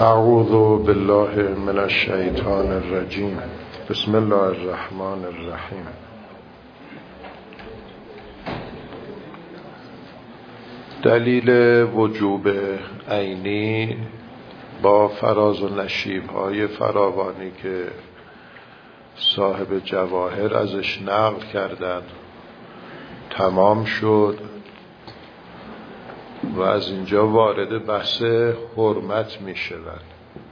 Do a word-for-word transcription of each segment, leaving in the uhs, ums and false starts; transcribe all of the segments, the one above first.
اعوذ بالله من الشیطان الرجیم. بسم الله الرحمن الرحیم. دلیل وجوب عینی با فراز و نشیب‌های فراوانی که صاحب جواهر ازش نقل کردند تمام شد و از اینجا وارد بحث حرمت می شود.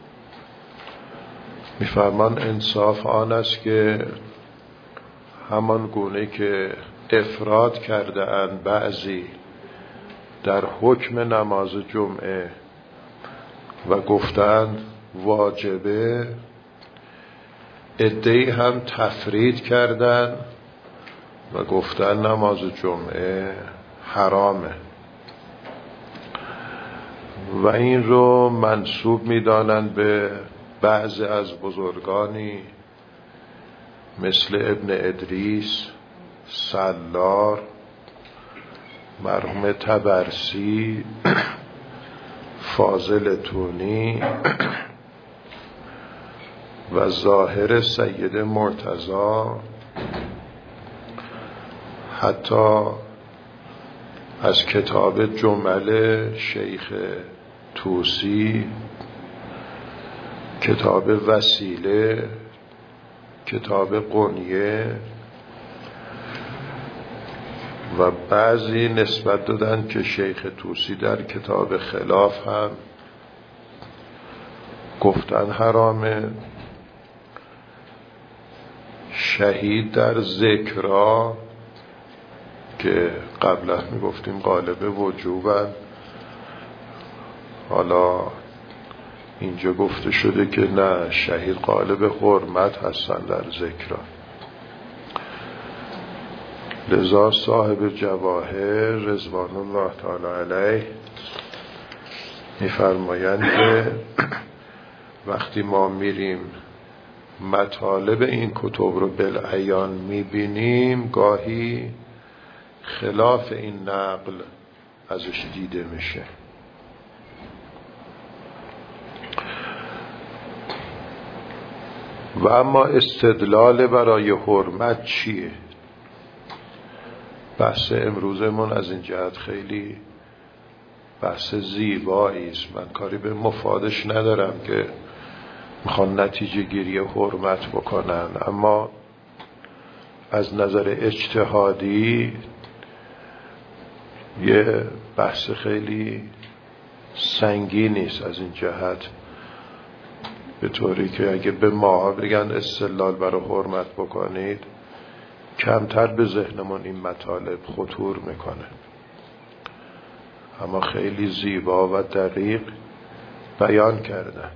می فرمان انصاف آن است که همان گونه که افراد کرده اند بعضی در حکم نماز جمعه و گفتند واجبه، عده‌ای هم تفرید کردند و گفتند نماز جمعه حرامه و این رو منسوب می‌دانند به بعضی از بزرگانی مثل ابن ادریس، سلار، مرحوم طبرسی، فاضل تونی و ظاهر سید مرتضی، حتی از کتاب جمل شیخ توسی، کتاب وسیله، کتاب قنیه و بعضی نسبت دادن که شیخ توسی در کتاب خلاف هم گفتن حرامه. شهید در ذکرها که قبلا می گفتیم غالب وجوبن، حالا اینجا گفته شده که نه، شهید غالب حرمت هستن در ذکرها. لذا صاحب جواهر رضوان الله تعالی علیه می‌فرمایند که وقتی ما میریم مطالب این کتب رو بالعیان میبینیم، گاهی خلاف این نقل ازش دیده میشه. و اما استدلال برای حرمت چیه؟ بحث امروزمون از این جهت خیلی بحث زیبایی است. من کاری به مفادش ندارم که میخوان نتیجه گیری حرمت بکنن، اما از نظر اجتهادی یه بحث خیلی سنگینی است از این جهت، به طوری که اگه به ما بگن استدلال برای حرمت بکنید، کمتر به ذهنمون این مطالب خطور میکنه، اما خیلی زیبا و دقیق بیان کردن.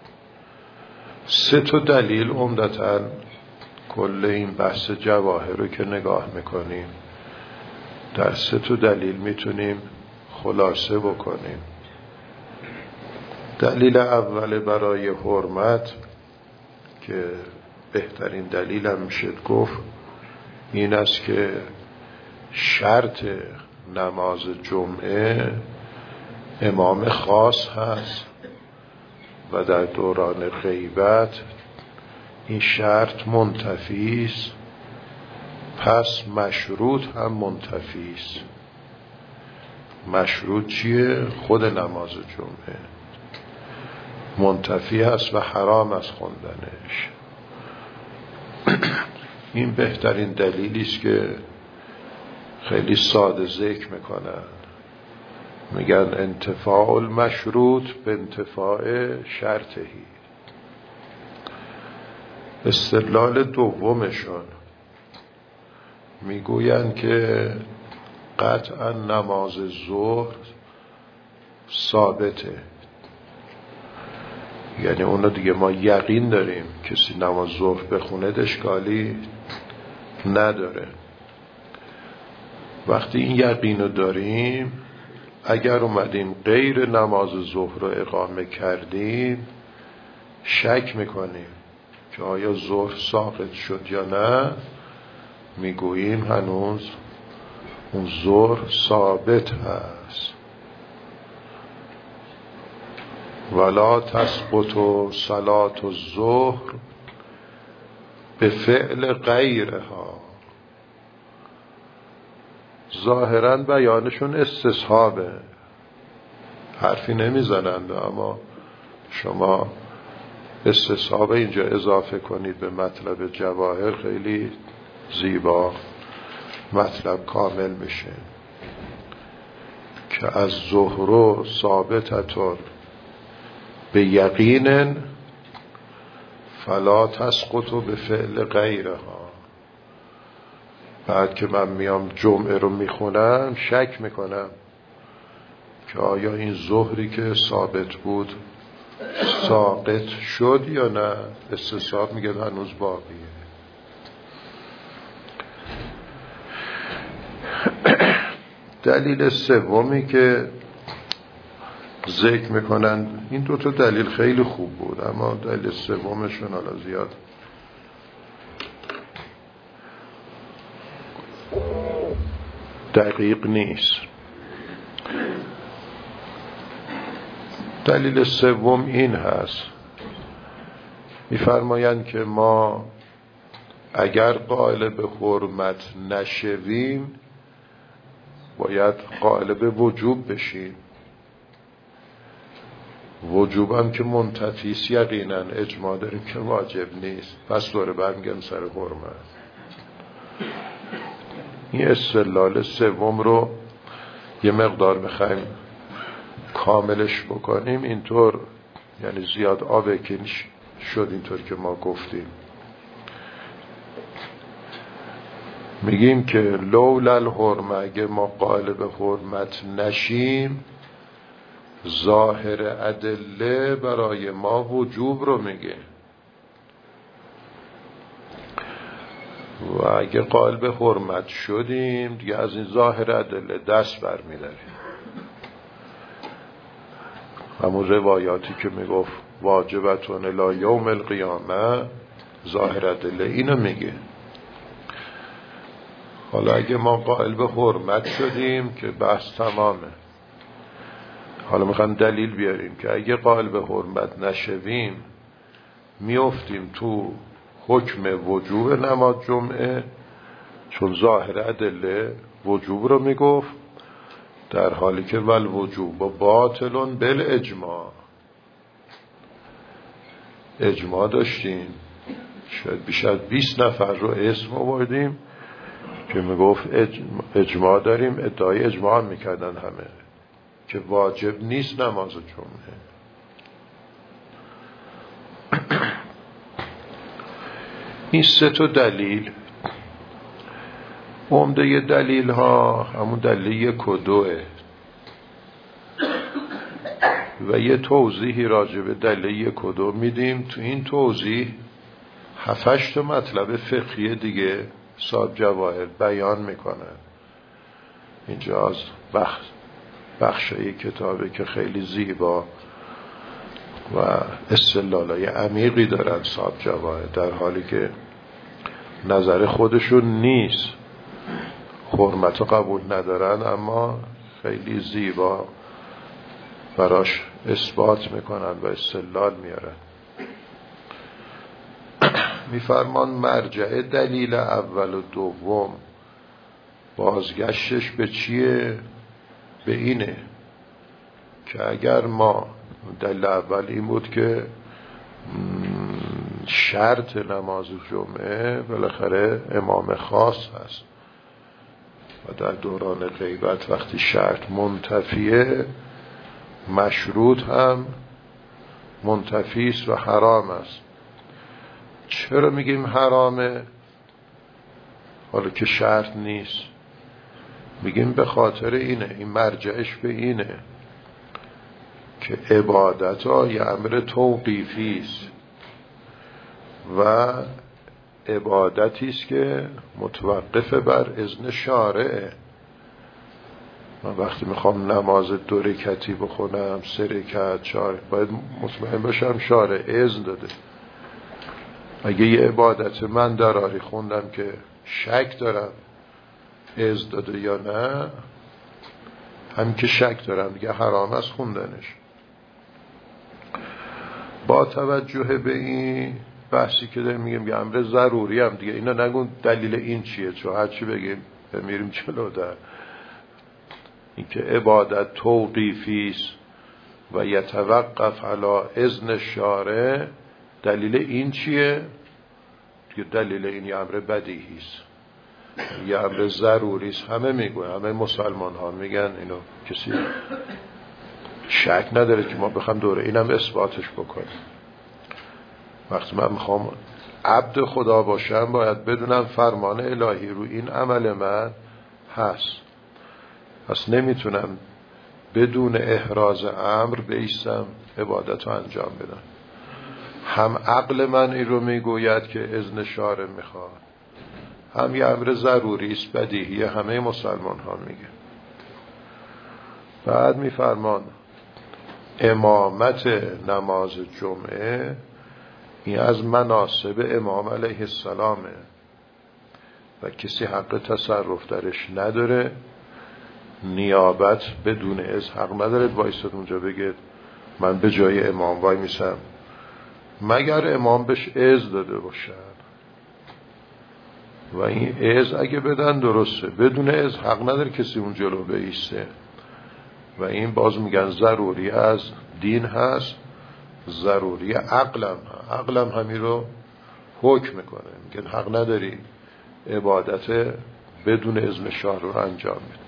سه تا دلیل عمدتاً کل این بحث جواهر رو که نگاه میکنیم در سه تا دلیل میتونیم خلاصه بکنیم. دلیل اول برای حرمت که بهترین دلیل هم میشه گفت این است که شرط نماز جمعه امام خاص هست و در دوران غیبت این شرط منتفی است، پس مشروط هم منتفی است. مشروط چیه؟ خود نماز جمعه منتفی است و حرام است خوندنش. این بهترین دلیلی است که خیلی ساده ذکر میکنن، میگن انتفاع المشروط به انتفاع شرطهی. استدلال دومشون میگوین که قطعا نماز ظهر ثابته، یعنی اونو دیگه ما یقین داریم کسی نماز ظهر بخونه اشکالی نداره. وقتی این یقینو داریم، اگر اومدیم غیر نماز ظهر رو اقامه کردیم، شک میکنیم که آیا ظهر ساقط شد یا نه، میگوییم هنوز اون ظهر ثابت هست. ولا تسقط صلاة الظهر به فعل غیرها. ظاهرا بیانشون استصحابه، حرفی نمیزنند، اما شما استصحاب اینجا اضافه کنید به مطلب جواهر، خیلی زیبا مطلب کامل میشه که از ظهر ثابتتون به یقین فلا تسقط به فعل غیرها. بعد که من میام جمعه رو میخونم شک میکنم که آیا این ظهری که ثابت بود ساقط شد یا نه. استصحاب میگه هنوز باقیه. دلیل سومی که ذکر میکنن، این دو تا دلیل خیلی خوب بود، اما دلیل سومشون حالا زیاد دقیق نیست. دلیل سوم این هست، میفرمایند که ما اگر قائل به حرمت نشویم باید قائل به وجوب بشیم. وجوب هم که منتفیست، یقینا اجماع داریم که واجب نیست، پس دوره برمیگم سر حرمت. این استدلال سوم رو یه مقدار میخوایم کاملش بکنیم، اینطور یعنی زیاد آبکینش شد. اینطور که ما گفتیم میگیم که لولا الحرمه، اگه ما قائل به حرمت نشیم ظاهر ادله برای ما وجوب رو میگه، و اگه قائل به حرمت شدیم دیگه از این ظاهر ادله دست برمی‌داریم. همون روایاتی که میگفت واجبتون الی یوم القیامه، ظاهر ادله اینو میگه. حالا اگه ما قائل به حرمت شدیم که بحث تمامه. حالا میخوام دلیل بیاریم که اگه قائل به حرمت نشویم میافتیم تو حکم وجوب نماز جمعه، چون ظاهر ادله وجوب رو میگفت، در حالی که ول وجوب با باطلون بل اجماع. اجماع داشتیم، شاید بیش از بیست نفر رو اسم آوردیم که میگفت اجماع داریم، ادعای اجماع میکردن همه که واجب نیست نماز جمعه. این سه تا دلیل، عمده دلیل ها همون دلیل یک و دوه و یه توضیحی راجع به دلیل یک و دو میدیم. تو این توضیح هفتش تا مطلب فقهی دیگه صاحب جواهر بیان میکنن. اینجا از بخش بخشای کتابه که خیلی زیبا و استدلالای عمیقی دارن صاحب جواهر، در حالی که نظر خودشون نیست، حرمت قبول ندارن، اما خیلی زیبا براش اثبات میکنن و استدلال میارن. میفرمان مرجع دلیل اول و دوم بازگشتش به چیه؟ به اینه که اگر ما، دلیل اول این بود که شرط نماز جمعه بالاخره امام خاص هست و در دوران غیبت وقتی شرط منتفیه مشروط هم منتفیست و حرام است. چرا میگیم حرامه حالا که شرط نیست؟ میگیم به خاطر اینه، این مرجعش به اینه که عبادت ها یه امر توقیفی است و عبادتی است که متوقف بر اذن شارعه. من وقتی میخوام نماز دو رکعتی بخونم، سه رکعت، چهار، باید مطمئن باشم شارع اذن داده. اگه یه عبادت من دراری خوندم که شک دارم اذن داده یا نه، همین که شک دارم دیگه حرام است خوندنش. با توجه به این بحثی که داریم میگیم یه امر ضروری هم دیگه، اینا نگون دلیل این چیه، چون هر چی بگیم میریم جلو. در اینکه عبادت توقیفی است و یتوقف علی اذن شارع، دلیل این چیه؟ دیگه دلیل این یه امر بدیهی است، یه امر ضروری است. همه میگن، همه مسلمان ها میگن اینو، کسی شک نداره که ما بخوام دوره اینم اثباتش بکنیم. وقتی من میخوام عبد خدا باشم باید بدونم فرمان الهی رو این عمل من هست. پس نمیتونم بدون احراز امر بایستم عبادت رو انجام بدم. هم عقل من این رو میگوید که اذن شارع میخواد، هم یه امر ضروری است بدیهی، همه مسلمان ها میگه. بعد میفرمان امامت نماز جمعه این از مناسب امام علیه السلامه و کسی حق تصرف درش نداره. نیابت بدون اذن حق نداره وایساد اونجا بگه من به جای امام وای میسم، مگر امام بهش اذن داده باشد. و این اذن اگه بدن درسته، بدون اذن حق نداره کسی اون جلو بایسته. و این باز میگن ضروری از دین هست، ضروری عقلم هست. عقلم همین رو حکم میکنه، میگن حق نداری عبادت بدون اذن شارع رو انجام بده.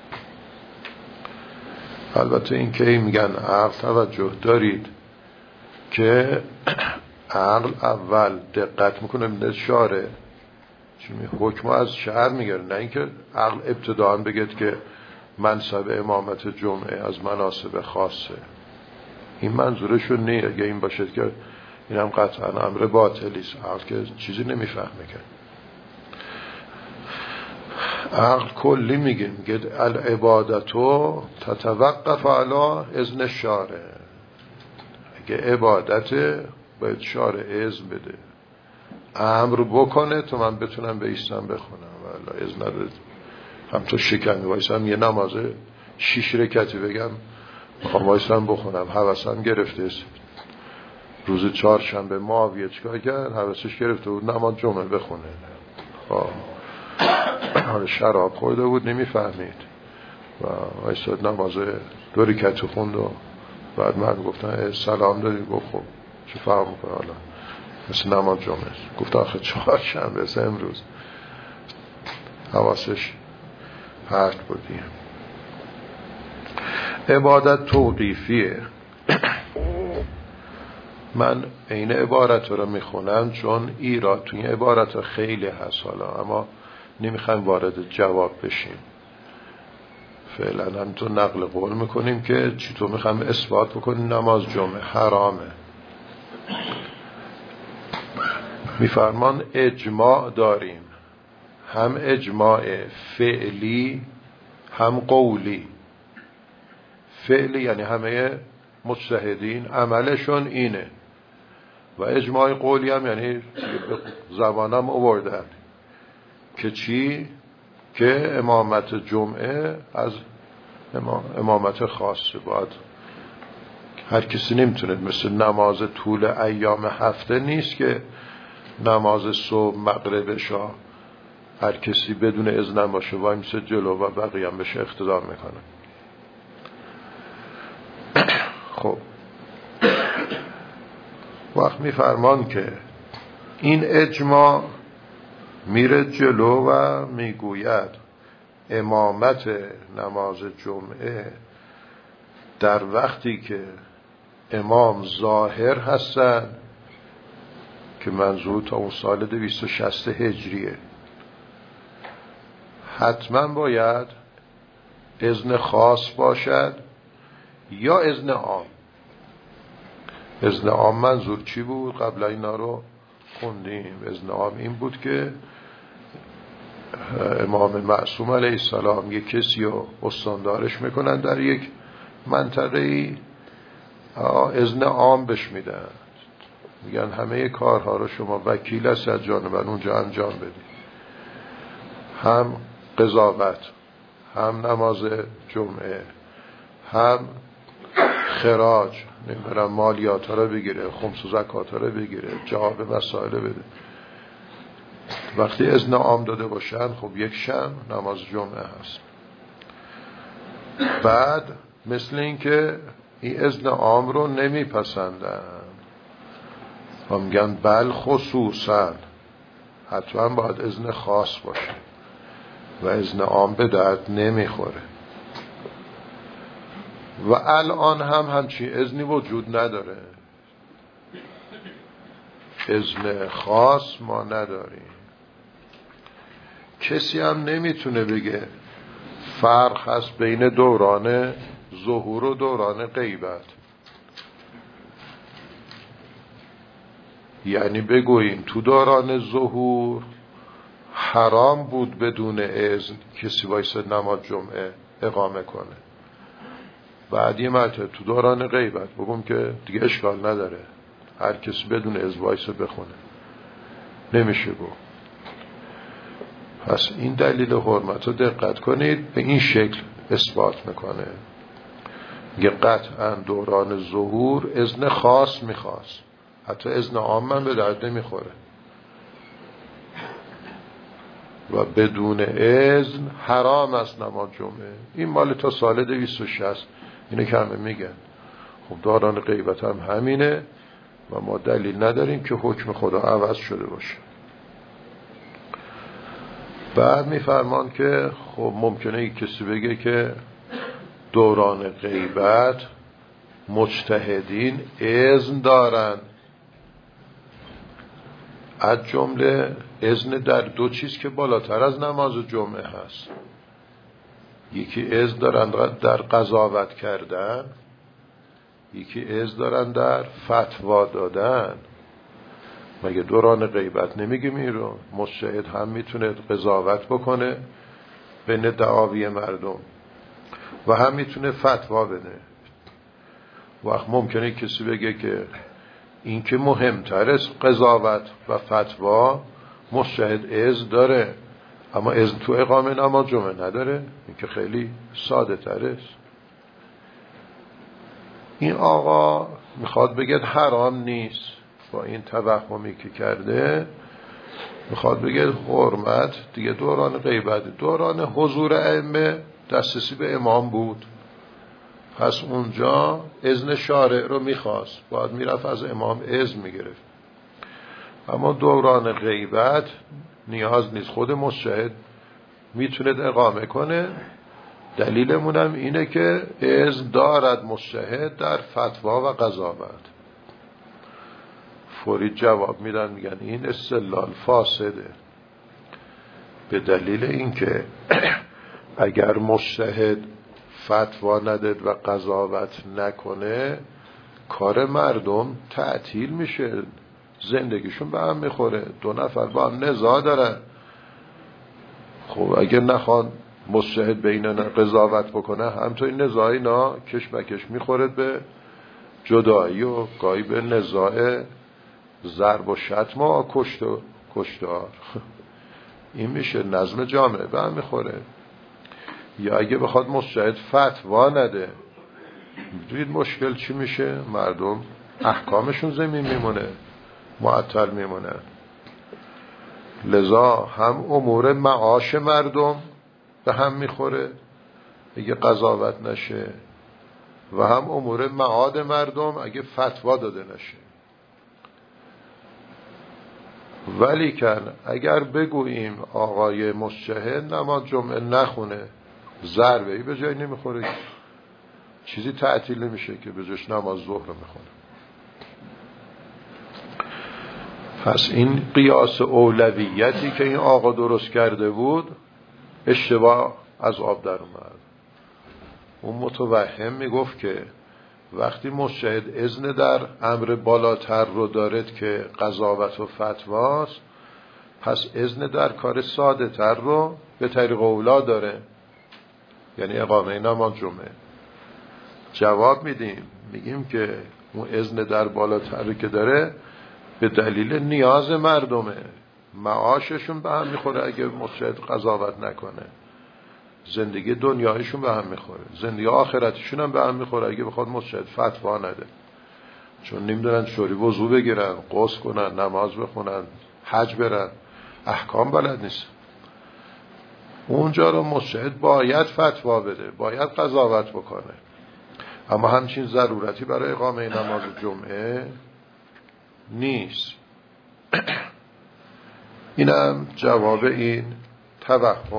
البته این که میگن عقل، توجه دارید که عقل اول دقت میکنه به شارع چون حکم از شرع میگیره، نه اینکه عقل ابتداً بگید که منصب امامت جمعه از مناسب خاصه. این منظورشون نیست. اگه این باشد که این هم قطعا امر باطلی است، عقل که چیزی نمیفهمه که. عقل کلی میگه، میگه العبادتو تتوقف علی اذن شارع. اگه عبادت باید شارع اذن بده، امر بکنه تو من بتونم بایستم بخونم، والا اذن نداره. هم تو شکم وایسم یه نماز شیش رکعتی بگم میخوام وایسم بخونم، حواسم گرفته است. روز چهارشنبه معاویه چیکار کرد؟ حواسش گرفته بود نماز جمعه بخونه. حالا شراب خورده بود نمیفهمید و وایساد نماز دو رکعت خوند و بعد من گفتن سلام دادی، گفت خب چه فرق میکنه حالا مثل نماز جمعه. گفت آخه چهارشنبه است امروز. حواسش پرت بودیم. عبادت توقیفیه. من این عبارت رو میخونم چون ایراد توی این عبارت خیلی هست حالا، اما نمیخوایم وارد جواب بشیم. فعلا هم تو نقل قول میکنیم که چطور میخوایم اثبات بکنیم نماز جمعه حرامه. میفرمان اجماع داریم، هم اجماع فعلی هم قولی. فعلی یعنی همه مجتهدین عملشون اینه، و اجماع قولی هم یعنی زبانم آوردن که چی؟ که امامت جمعه از امامت خاصه، باید هر کسی نمیتونه، مثل نماز طول ایام هفته نیست که نماز صبح مغرب شا هر کسی بدون اذن باشه وای میشه جلو و بقیه هم بشه اقتدا میکنه. خب وقت میفرمان که این اجماع میره جلو و میگوید امامت نماز جمعه در وقتی که امام ظاهر هستن، که منظور تا اون سال دویست و شصت هجریه، حتما باید اذن خاص باشد یا اذن عام. اذن عام منظور چی بود؟ قبل اینا رو خوندیم. اذن عام این بود که امام معصوم علیه السلام یک کسی رو استاندارش میکنن در یک منطقه‌ای، اذن عام بهش میدن، میگن همه کارها رو شما وکیل هست از جانبن اونجا انجام بدید، هم قضاوت، هم نماز جمعه، هم خراج نمیدونم مالیات ها رو بگیره، خمس و زکات ها رو بگیره، جواب مسائل بده. وقتی اذن عام داده باشن خب یک شم نماز جمعه هست. بعد مثل این که این اذن عام رو نمیپسندن و میگن بل خصوصا حتما باید اذن خاص باشه و اذن عام به درد نمیخوره. و الان هم همچین اذنی وجود نداره، اذن خاص ما نداریم. کسی هم نمیتونه بگه فرق هست بین دوران ظهور و دوران غیبت. یعنی بگوییم تو دوران ظهور حرام بود بدون اذن کسی وایسه نماز جمعه اقامه کنه. بعد یه مرتبه تو دوران غیبت بگم که دیگه اشکال نداره هر کسی بدون اذن وایسه بخونه، نمیشه گفت. پس این دلیل حرمت رو دقت کنید، به این شکل اثبات میکنه. میگه قطعا دوران ظهور اذن خاص میخواست، حتی اذن عام من به درد نمیخوره و بدون اذن حرام است نماز جمعه. این مال تا سال دویست و شصت اینه که همه میگن. خب دوران غیبت هم همینه و ما دلیل نداریم که حکم خدا عوض شده باشه. بعد میفرمان که خب ممکنه یک کسی بگه که دوران غیبت مجتهدین اذن دارن، از جمله اذن در دو چیز که بالاتر از نماز جمعه هست. یکی اذن دارن در قضاوت کردن، یکی اذن دارن در فتوا دادن. مگه دوران غیبت نمیگیم این رو؟ مجتهد هم میتونه قضاوت بکنه بین دعاوی مردم و هم میتونه فتوا بده. وقت ممکنه کسی بگه که این که مهمتر است قضاوت و فتوا، مجتهد اذن داره اما اذن تو اقامه نماز جمعه نداره. این که خیلی ساده تر است. این آقا میخواد بگه حرام نیست، با این توهمی که کرده میخواد بگه حرمت دیگه دوران غیبت. دوران حضور ائمه دسترسی به امام بود، پس اونجا اذن شارع رو میخواست، باید میرفت از امام اذن میگرفت. اما دوران غیبت نیاز نیست، خود مجتهد میتونه اقامه کنه. دلیلمونم اینه که اذن دارد مجتهد در فتوا و قضاوت. فوری جواب میدن، میگن این استدلال فاسده، به دلیل اینکه اگر مجتهد فتوا نداد و قضاوت نکنه کار مردم تعطیل میشه، زندگیشون به هم میخوره، دو نفر با هم نزاع دارن. خب اگر نخوان مجتهد بیننا قضاوت بکنه همطور این نزاع اینا کش بکش میخوره به جدایی و گاهی به نزاع ضرب و شتم و کشت و کشتار. این میشه نظم جامعه به هم میخوره. یا اگه بخواد مجتهد فتوا نده، میدونید مشکل چی میشه؟ مردم احکامشون زمین میمونه، معطل میمونه. لذا هم امور معاش مردم به هم میخوره اگه قضاوت نشه و هم امور معاد مردم اگه فتوا داده نشه. ولی کن اگر بگوییم آقای مجتهد نماز جمعه نخونه، ضربه ای به جای نمیخوره، چیزی تعطیل نمیشه که به جاش نماز ظهر میخونه. پس این قیاس اولویتی که این آقا درست کرده بود اشتباه از آب در اومد. اون متوهم میگفت که وقتی مجتهد اذن در امر بالاتر رو دارد که قضاوت و فتواست، پس اذن در کار ساده تر رو به طریق اولا داره، یعنی اقامه نماز جمعه. جواب میدیم، میگیم که اون اذن در بالاتر که داره به دلیل نیاز مردمه، معاششون به هم میخوره اگه مجتهد قضاوت نکنه. زندگی دنیایشون به هم میخوره، زندگی آخرتشون هم به هم میخوره اگه بخواد مجتهد فتوا نده، چون نمیدونن چوری وضو بگیرن، غسل کنن، نماز بخونن، حج برن، احکام بلد نیست. اونجا رو مجتهد باید فتوا بده، باید قضاوت بکنه، اما همچین ضرورتی برای اقامه نماز جمعه نیست. اینم جواب این توهم.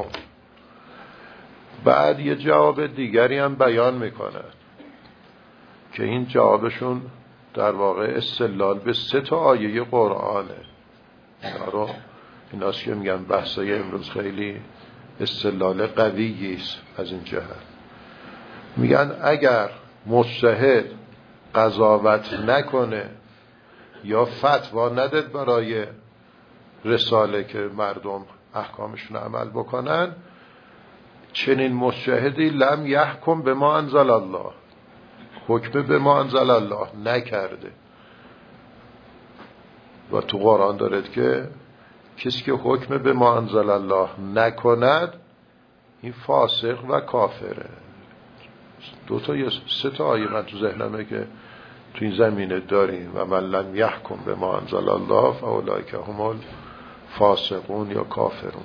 بعد یه جواب دیگری هم بیان میکنه که این جوابشون در واقع استدلال به سه تا آیه قرآنه. اینا رو ایناست که میگن بحثای امروز خیلی استدلال قویی است از این جهت. میگن اگر مجتهد قضاوت نکنه یا فتوا نداد برای رساله که مردم احکامشون عمل بکنن، چنین مجتهدی لم یحکم به ما انزل الله، حکم به ما انزل الله نکرده. و تو قرآن دارد که کسی که حکم به ما انزل الله نکند این فاسق و کافره. دو تا یا سه تا آیه من تو ذهنمه که تو این زمینه داریم و من لم یحکم به ما انزل الله فاولئک هم الفاسقون یا کافرون.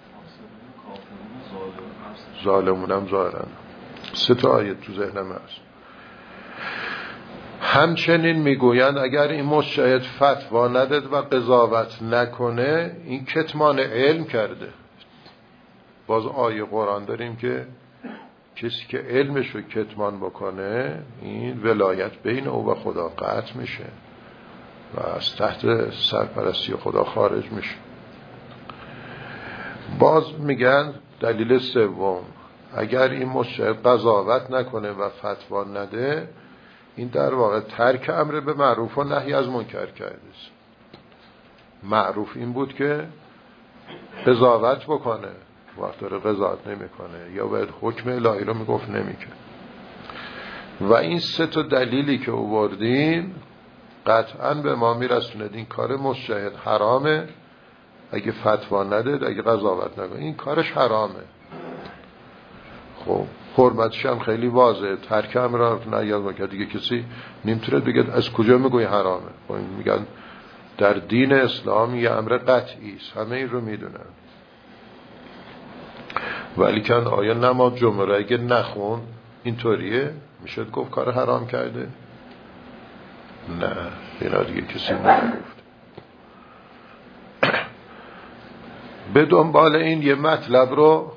ظالمون هم ظاهرن. سه تا آیه تو ذهنم هست. همچنین میگویند اگر این مجتهد فتوا نداد و قضاوت نکنه این کتمان علم کرده. باز آیه قرآن داریم که کسی که علمشو کتمان بکنه این ولایت بین او و خدا قطع میشه و از تحت سرپرستی خدا خارج میشه. باز میگن دلیل سوم، اگر این مجتهد قضاوت نکنه و فتوا نده این در واقع ترک امر به معروف و نهی از منکر کرده است. معروف این بود که قضاوت بکنه، وقت داره قضاوت نمیکنه یا باید حکم الهی رو میگفت نمیکنه. و این سه تا دلیلی که آوردیم قطعاً به ما میرسونه این کار مجتهد حرامه اگه فتوا نده، اگه قضاوت نکنه این کارش حرامه. خب حرمتش هم خیلی واضحه، ترک امر رو نهی از منکر. دیگه کسی نمیتونه بگه از کجا میگوی حرامه. خب میگن در دین اسلام یه امر قطعی است، همه این رو میدونن. ولی کن آیا نماز جمعه را اگه نخون اینطوریه میشد گفت کار حرام کرده؟ نه، اینا دیگه کسی نگفت. به دنبال این یه مطلب رو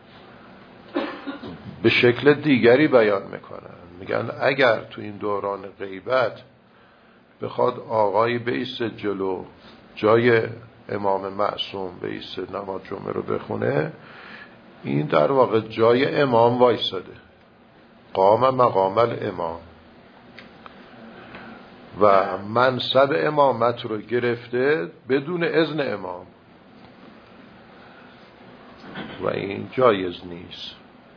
به شکل دیگری بیان میکنن. میگن اگر تو این دوران غیبت بخواد آقایی بیست جلو جای امام معصوم بیست نماز جمعه رو بخونه، این در واقع جای امام وایساده، قام مقام الامام و منصب امامت رو گرفته بدون اذن امام و این جایز نیست.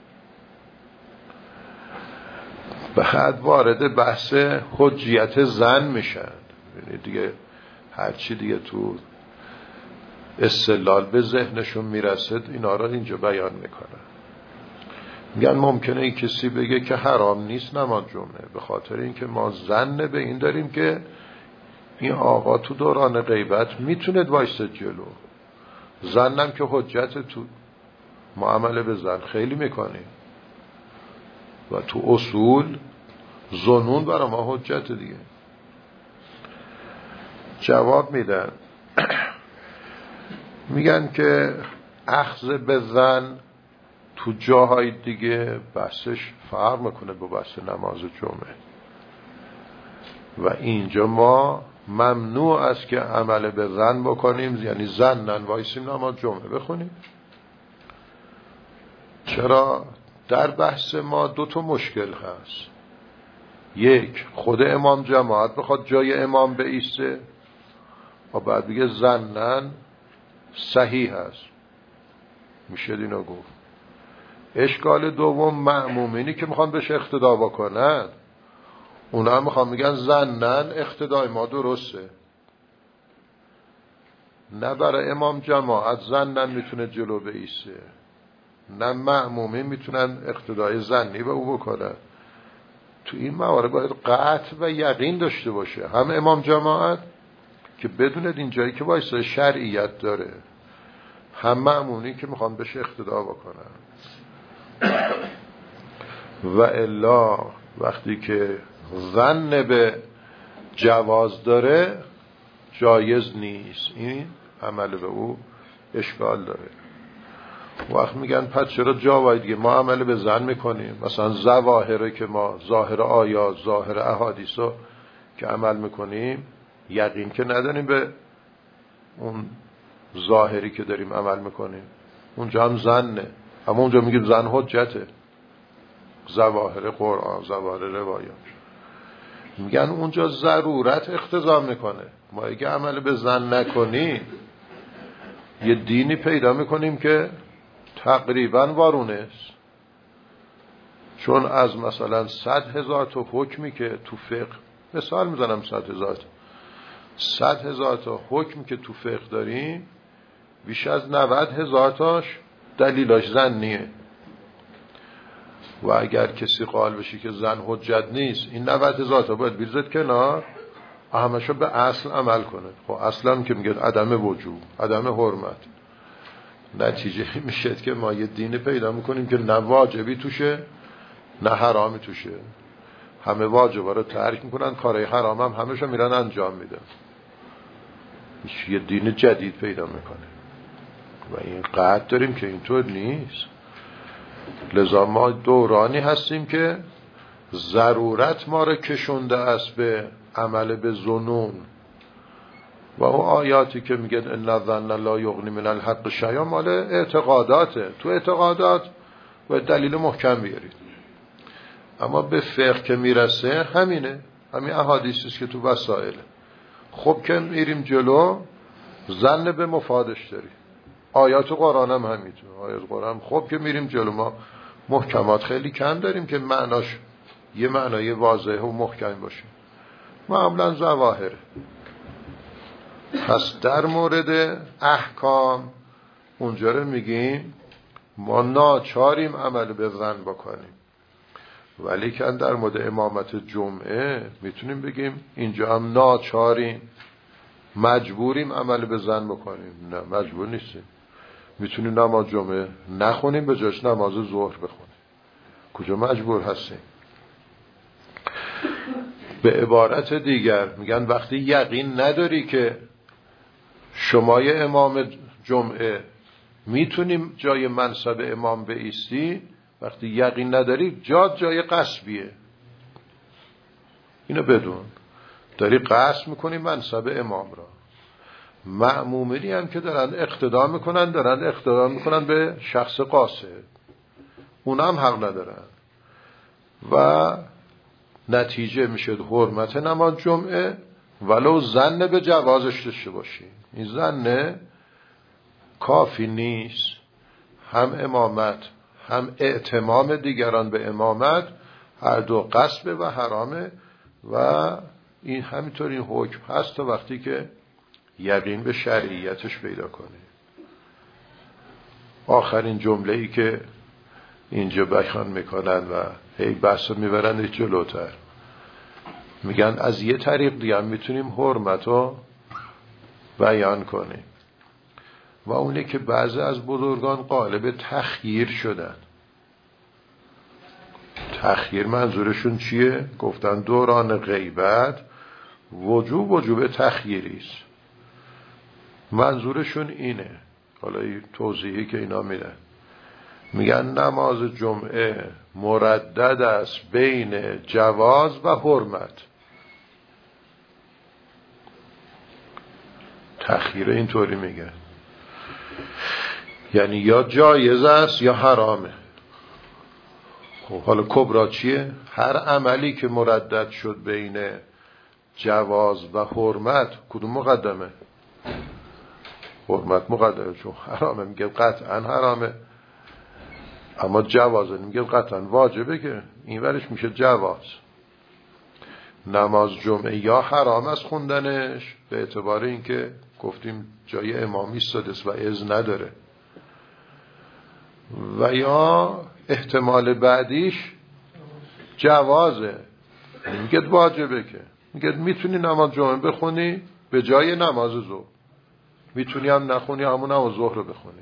بعد وارد بحث حجیت زن میشن. یعنی دیگه هرچی دیگه تو استدلال به ذهنشون میرسد اینا رو اینجا بیان میکنن. میگن ممکنه این کسی بگه که حرام نیست نماز جمعه به خاطر اینکه ما ظن به این داریم که این آقا تو دوران غیبت میتونه وایسه جلو. ظنم که حجت تو معامله به زن خیلی میکنیم و تو اصول ظنون برای ما حجت دیگه. جواب میدن میگن که اخذ به زن تو جاهای دیگه بحثش فرق میکنه با بحث نماز جمعه و اینجا ما ممنوع است که عمل به زن بکنیم، یعنی زنن وایسیم نماز جمعه بخونیم. چرا؟ در بحث ما دو تا مشکل هست. یک، خود امام جماعت بخواد جای امام بایسته و بعد بگه زنن صحیح هست، میشه اینو گفت. اشکال دوم مأمومینی که میخوان بهش اقتدا بکنن، اونا هم میخوان میگن زنن اقتدای ما درسته، نه برای امام جماعت زنن میتونه جلو بایسته. نه مأمومین میتونن اقتدای ظنی به او بکنن. تو این موارد باید قطع و یقین داشته باشه، هم امام جماعت که بدوند این جایی که وایسای شرعیت داره، هم مأمونی که میخوان بهش اقتدا بکنن. و الا وقتی که ظن به جواز داره جایز نیست، این عمل به او اشکال داره. وقت میگن پس چرا جا باید دیگه ما عمل به ظن میکنیم؟ مثلا ظواهره که ما ظاهر آیات ظاهر احادیث رو که عمل میکنیم یقین که نداریم به اون ظاهری که داریم عمل میکنیم، اونجا هم ظنه، اما اونجا میگیم ظن حجته. ظواهر قرآن ظواهر روایات میگن اونجا ضرورت اقتضا میکنه. ما اگه عمل به ظن نکنیم یه دینی پیدا میکنیم که تقریبا وارونه است. چون از مثلا صد هزار تا حکمی که تو فقه، مثال میزنم صد هزار تا صد هزار تا حکمی که تو فقه داریم بیش از نود هزار تاش دلیلاش ظنیه. و اگر کسی قائل بشه که ظن حجت نیست، این نود هزار تا باید بیرزد کنار، همشو به اصل عمل کنه. خب اصلا که میگه عدم وجوب، عدم حرمت، نتیجه میشه که ما یه دین پیدا میکنیم که نه واجبی توشه نه حرامی توشه، همه واجبا رو ترک میکنن، کارهای حرام هم همشو میرن انجام میدن. یه دین جدید پیدا میکنه و این قطع داریم که اینطور نیست. لذا ما دورانی هستیم که ضرورت ما رو کشونده است به عمل به ظنون و اون آیاتی که میگن ان الظن لا یغنی من الحق شیئا مال اعتقاداته. تو اعتقادات و دلیل محکم بیارید، اما به فقه که میرسه همینه، همین احادیثی که تو وسائل. خب که میریم جلو ظن به مفادش داریم، آیات قرآن هم همینطور. آیات قرآن خب که میریم جلو ما محکمات خیلی کم داریم که معناش یه معنای واضح و محکم باشه، معمولا ظواهره. پس در مورد احکام اونجا رو میگیم ما ناچاریم عمل به ظن بکنیم، ولی که در مورد امامت جمعه میتونیم بگیم اینجا هم ناچاریم، مجبوریم عمل به ظن بکنیم. نه مجبور نیستیم، میتونیم نماز جمعه نخونیم به جاش نماز ظهر بخونیم. کجا مجبور هستیم؟ به عبارت دیگر میگن وقتی یقین نداری که شمای امام جمعه میتونیم جای منصب امام بایستی، وقتی یقین نداری جا جای قصبیه. اینو بدون، داری قصب میکنی منصب امام را. مأمومینی هم که دارن اقتدا میکنن دارن اقتدا میکنن به شخص قاصد، اونا هم حق ندارن و نتیجه میشه حرمت نماز جمعه ولو ظن به جوازش داشته باشی. این ظن کافی نیست. هم امامت هم اعتمام دیگران به امامت هر دو غصب و حرامه و این همینطور این حکم هست تا وقتی که یقین به شرعیتش پیدا کنه. آخرین جمله ای که اینجا بیان میکنن و هی بحث میبرن جلوتر، میگن از یه طریق دیگه هم میتونیم حرمت رو بیان کنیم و اونه که بعضی از بزرگان قالب تخییر شدن. تخییر منظورشون چیه؟ گفتن دوران غیبت وجوب وجوب تخییری است. منظورشون اینه، حالا این توضیحی که اینا میدن، میگن نماز جمعه مردد است بین جواز و حرمت. تخییر اینطوری میگن، یعنی یا جایز است یا حرامه. خب حالا کبرا چیه؟ هر عملی که مردد شد بین جواز و حرمت کدوم مقدمه؟ حرمت مقدمه، چون حرامه میگه قطعا حرامه، اما جوازه میگه قطعا واجبه، که این ورش میشه جواز. نماز جمعه یا حرام است خوندنش به اعتبار اینکه گفتیم جای امامی سادس و اذن نداره، و یا احتمال بعدیش جوازه، میگه واجبه، که میگه میتونی نماز جمعه بخونی به جای نماز ظهر، میتونی هم نخونی همون نماز ظهر رو بخونی.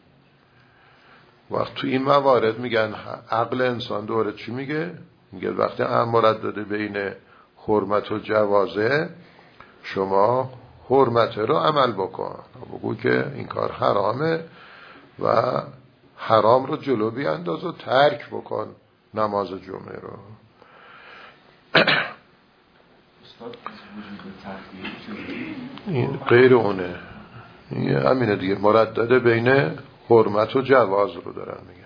وقت تو این موارد میگن عقل انسان دوره چی میگه؟ میگه وقتی امارت داده بین حرمت و جوازه، شما حرمت رو عمل بکن، بگو که این کار حرامه و حرام رو جلو بیانداز و ترک بکن نماز جمعه رو. این غیر اونه، این همینه دیگه، مردده بین حرمت و جواز رو دارن میگن.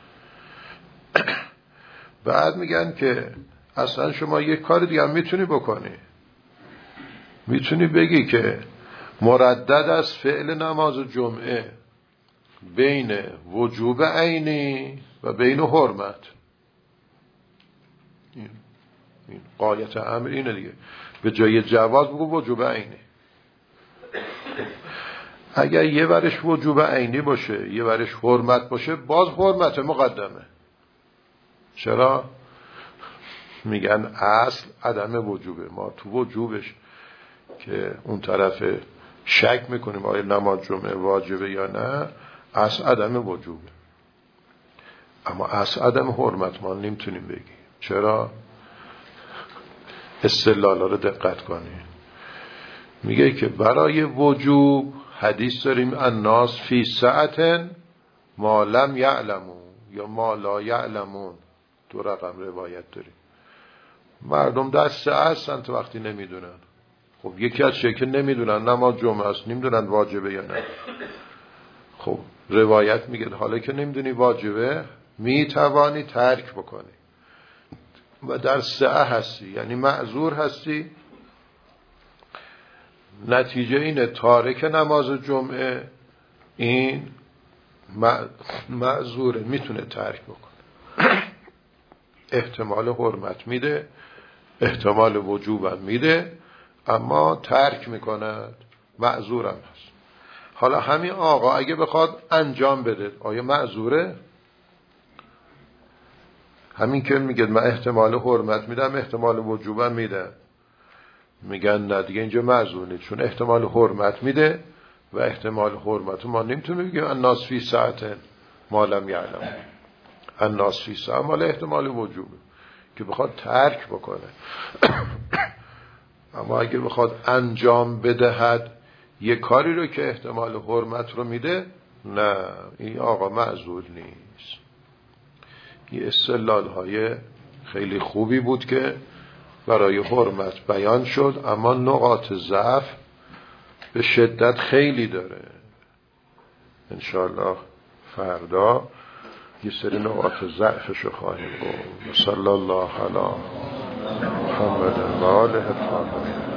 بعد میگن که اصلا شما یک کار دیگه هم میتونی بکنی، میتونی بگی که مردد از فعل نماز جمعه بین وجوب عینی و بین حرمت. این, این قایت امر اینه دیگه، به جای جواز بگو وجوب عینی. اگر یه ورش وجوب عینی باشه یه ورش حرمت باشه، باز حرمت مقدمه. چرا؟ میگن اصل عدم وجوبه، ما تو وجوبش که اون طرف شک میکنیم آیا نماز جمعه واجبه یا نه، اصل عدم وجوبه، اما اصل عدم حرمت ما نمیتونیم بگیم. چرا؟ استدلالا رو دقت کنیم. میگه که برای وجوب حدیث داریم الناس فی ساعتن ما لم یعلمون یا ما لا یعلمون، دو رقم روایت داریم. مردم دست هستن تو وقتی نمیدونن. خب یکی از چه که نمیدونن نماز جمعه است، نمیدونن واجبه یا نه. خب روایت میگه حالا که نمیدونی واجبه میتوانی ترک بکنی و در سعه هستی، یعنی معذور هستی. نتیجه اینه تارک نماز جمعه این معذوره، میتونه ترک بکنه. احتمال حرمت میده، احتمال وجوب میده، اما ترک میکند، معذورم هست. حالا همین آقا اگه بخواد انجام بده آیا معذوره؟ همین که میگه من احتمال حرمت میدم احتمال وجوبم میدم، میگن نه دیگه اینجا معذور نیست، چون احتمال حرمت میده و احتمال حرمت ما نمیتونه بگیم الناس فی ساعتن ما لم یعلم. الناس فی ساعت مال احتمال وجوبه که بخواد ترک بکنه. اما اگه بخواد انجام بدهد یه کاری رو که احتمال حرمت رو میده، نه این آقا معذور نیست. این استدلال های خیلی خوبی بود که برای حرمت بیان شد، اما نقاط ضعف به شدت خیلی داره. انشاءالله فردا یه سری نقاط ضعفشو خواهیم گفت. صلی الله علی محمد و آله الطاهرین.